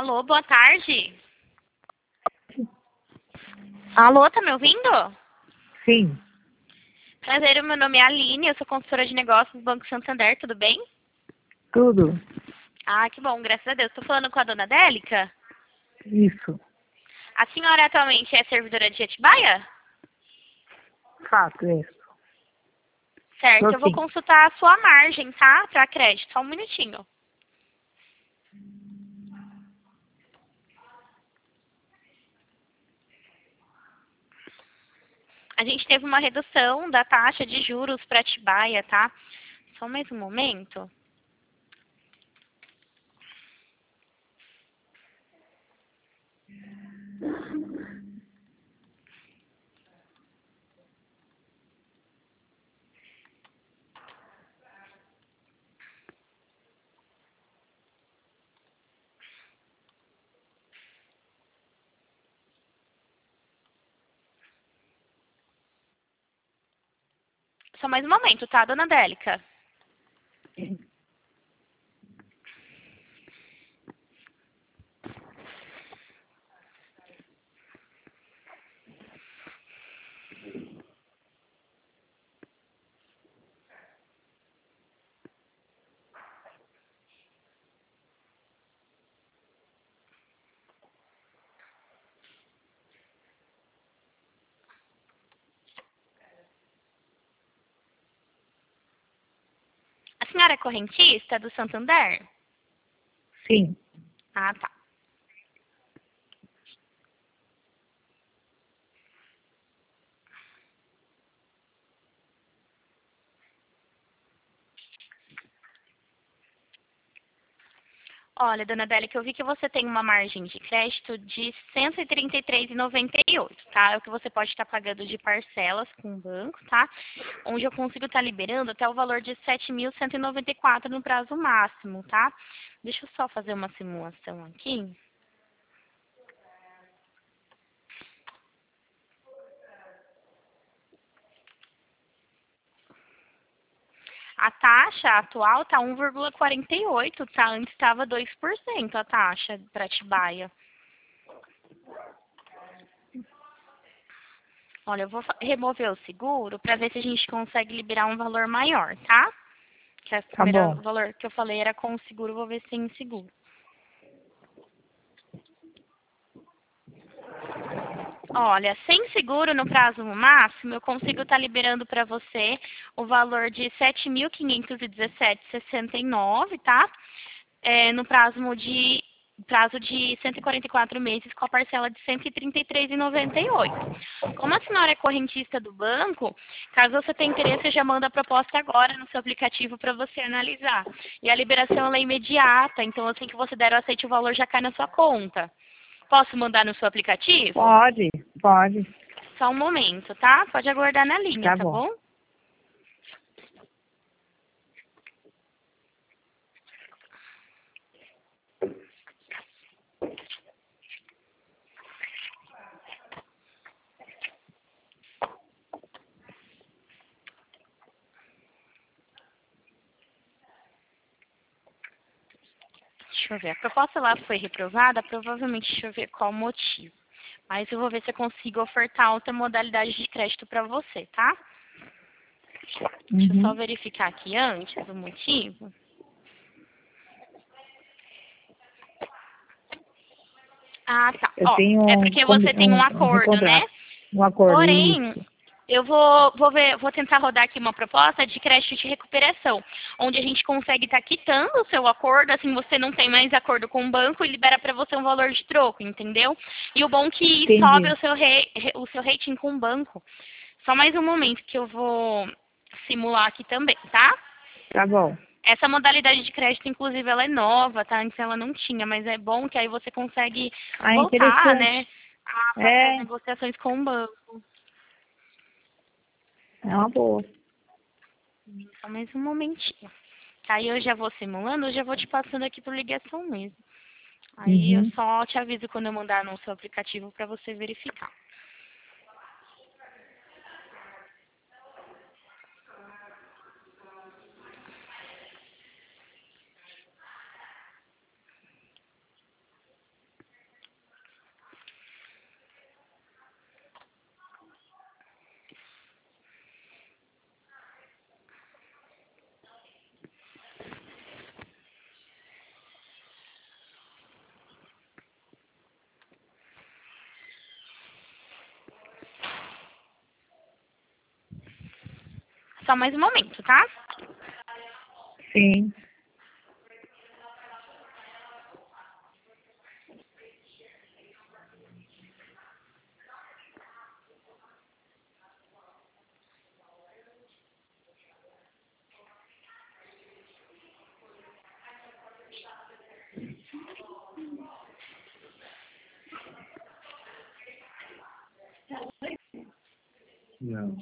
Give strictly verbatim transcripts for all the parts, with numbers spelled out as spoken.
Alô, boa tarde. Alô, tá me ouvindo? Sim, Prazer, meu nome é Aline, eu sou consultora de negócios do Banco Santander, tudo bem? tudo. Ah, que bom, graças a Deus. Estou falando com a dona Délica? Isso. A senhora atualmente é servidora de Atibaia? Fato, isso. Certo, Tô eu vou sim. consultar a sua margem, tá? Para crédito, só um minutinho. A gente teve uma redução da taxa de juros para Atibaia, tá? Só mais um momento. Só mais um momento, tá, dona Délica? A senhora é correntista do Santander? Sim. Ah, tá. Olha, dona Adélia, que eu vi que você tem uma margem de crédito de cento e trinta e três reais e noventa e oito centavos, tá? É o que você pode estar pagando de parcelas com o banco, tá? Onde eu consigo estar liberando até o valor de sete mil cento e noventa e quatro no prazo máximo, tá? Deixa eu só fazer uma simulação aqui. A taxa atual tá um vírgula quarenta e oito, tá? Antes estava dois por cento a taxa para Atibaia. Olha, eu vou fa- remover o seguro para ver se a gente consegue liberar um valor maior, tá? Que a Tá primeira bom. valor que eu falei era com o seguro, vou ver se tem seguro. Olha, sem seguro no prazo máximo, eu consigo estar liberando para você o valor de sete mil quinhentos e dezessete reais e sessenta e nove centavos, tá? É, no prazo de prazo de cento e quarenta e quatro meses com a parcela de cento e trinta e três reais e noventa e oito centavos. Como a senhora é correntista do banco, caso você tenha interesse, eu já mando a proposta agora no seu aplicativo para você analisar. E a liberação ela é imediata, então assim que você der o aceite, o valor já cai na sua conta. Posso mandar no seu aplicativo? Pode, pode. Só um momento, tá? Pode aguardar na linha, Tá tá bom. bom? Deixa eu ver. A proposta lá foi reprovada, provavelmente deixa eu ver qual o motivo. Mas eu vou ver se eu consigo ofertar outra modalidade de crédito para você, tá? Deixa eu só Uhum. verificar aqui antes o motivo. Ah, tá. Eu Ó, tenho é um, porque combi- você tem um um, um acordo, né? recontrato. Um acordo, Porém, isso. eu vou, vou, ver, vou tentar rodar aqui uma proposta de crédito de recuperação, onde a gente consegue estar quitando o seu acordo, assim você não tem mais acordo com o banco e libera para você um valor de troco, entendeu? E o bom é que sobe Entendi. o seu, re, o seu rating com o banco. Só mais um momento que eu vou simular aqui também, tá? Tá bom. Essa modalidade de crédito, inclusive, ela é nova, tá? Antes ela não tinha, mas é bom que aí você consegue Ah, voltar, né, interessante. a fazer as É, negociações com o banco. é uma boa. Só mais um momentinho. Aí eu já vou simulando, eu já vou te passando aqui por ligação mesmo. Aí eu Uhum. só te aviso quando eu mandar no seu aplicativo para você verificar. Só mais um momento, tá? Sim. Não.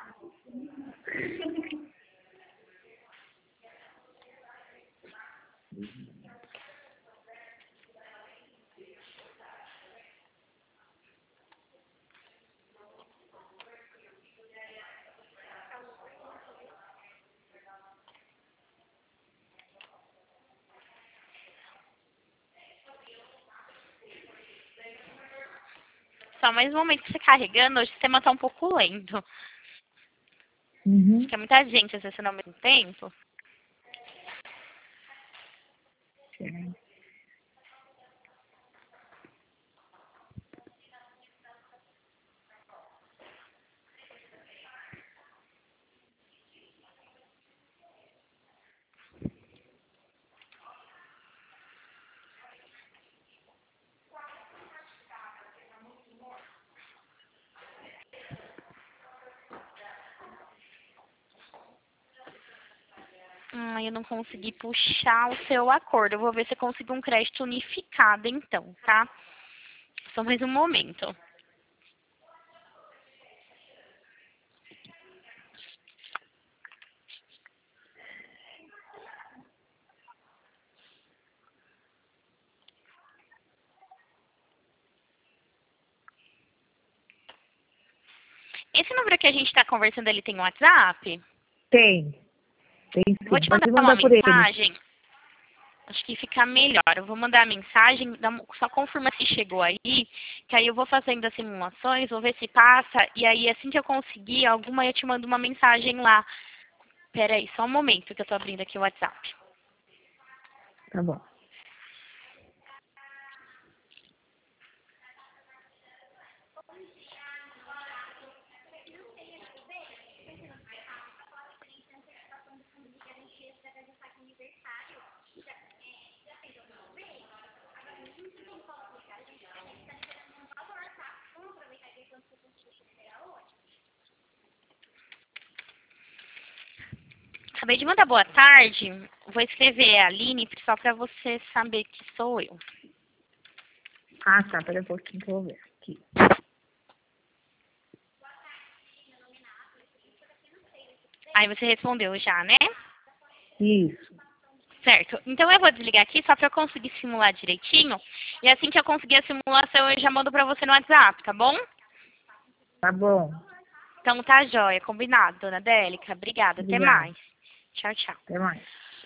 Só mais um momento que você carregando, hoje o sistema tá um pouco lento. Uhum. Acho que é muita gente acessando ao mesmo tempo. Sim. Ah, eu não consegui puxar o seu acordo. Eu vou ver se eu consigo um crédito unificado, então, tá? Só mais um momento. Esse número que a gente tá conversando, ele tem um WhatsApp? Tem. Tem Vou sim. te Pode mandar uma mandar por ele. mensagem. Acho que fica melhor. Eu vou mandar a mensagem, dá um- só confirma se chegou aí, que aí eu vou fazendo as simulações, vou ver se passa, e aí assim que eu conseguir alguma, eu te mando uma mensagem lá. Pera aí, só um momento que eu tô abrindo aqui o WhatsApp. Tá bom. Acabei de mandar boa tarde. Vou escrever a Aline só pra você saber que sou eu. Ah, tá. Pera um pouquinho que eu vou ver. Aqui. Aí você respondeu já, né? Isso. Certo. Então eu vou desligar aqui só pra eu conseguir simular direitinho. E assim que eu conseguir a simulação, eu já mando pra você no WhatsApp, tá bom? Tá bom. Então tá jóia, combinado, dona Délica. Obrigada, até Obrigada. mais. Tchau, tchau. Até mais.